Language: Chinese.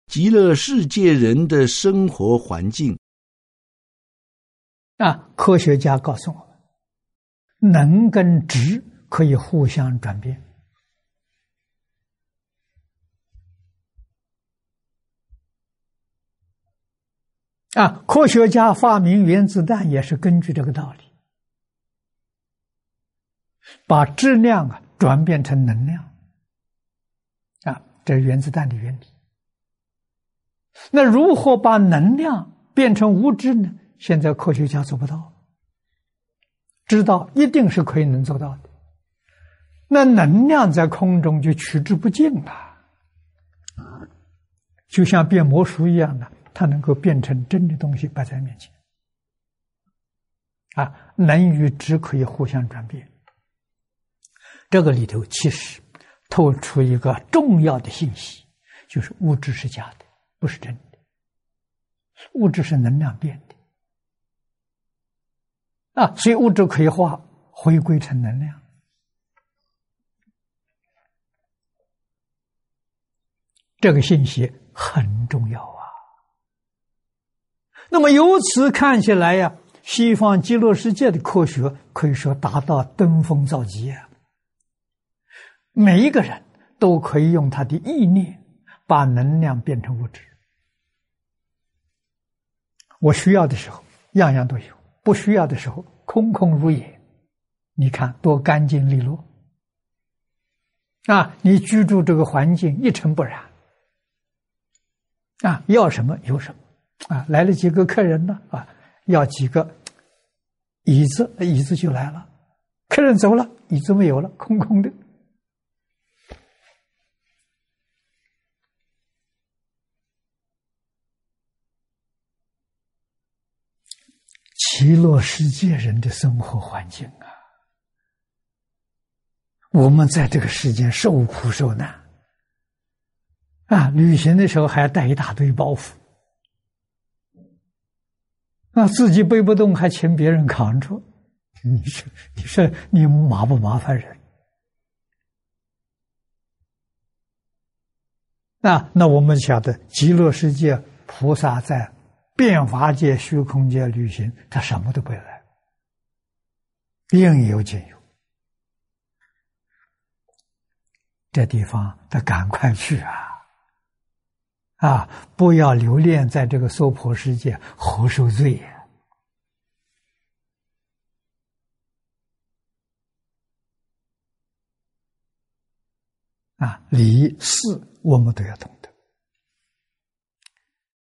极乐世界人的生活环境。 科学家告诉我们，能跟质可以互相转变。科学家发明原子弹也是根据这个道理，把质量转变成能量。这是原子弹的原理。那如何把能量变成物质呢？现在科学家做不到，知道一定是可以能做到的。那能量在空中就取之不尽了，就像变魔术一样的，它能够变成真的东西摆在面前。能与质可以互相转变。这个里头其实透出一个重要的信息，就是物质是假的，不是真的。物质是能量变的。所以物质可以回归成能量。这个信息很重要啊。那么由此看起来呀，西方极乐世界的科学可以说达到登峰造极啊。每一个人都可以用他的意念把能量变成物质。我需要的时候样样都有，不需要的时候空空如也。你看多干净利落你居住这个环境一尘不染要什么有什么来了几个客人呢要几个椅子，椅子就来了。客人走了，椅子没有了，空空的。极乐世界人的生活环境我们在这个世间受苦受难旅行的时候还要带一大堆包袱自己背不动还请别人扛着，你说你麻不麻烦人那我们晓得极乐世界菩萨在变法界虚空界旅行，他什么都不要来，应有尽有。这地方他赶快去不要留恋在这个娑婆世界活受罪礼事我们都要懂。